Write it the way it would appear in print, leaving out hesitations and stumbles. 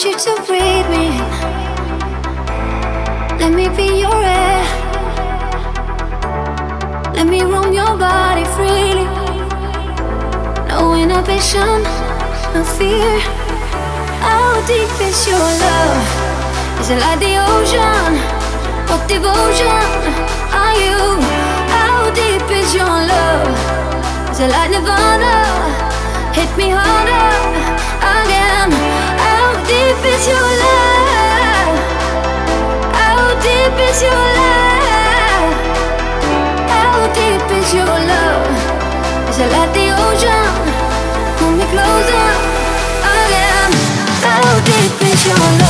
want you to breathe me. Let me be your air. Let me roam your body freely. No inhibition, no fear. How deep is your love? Is it like the ocean? What devotion are you? How deep is your love? Is it like Nirvana? Hit me harder again. How deep is your love? How deep is your love? How deep is your love? Is it like the ocean? Pull me closer again. How deep is your love?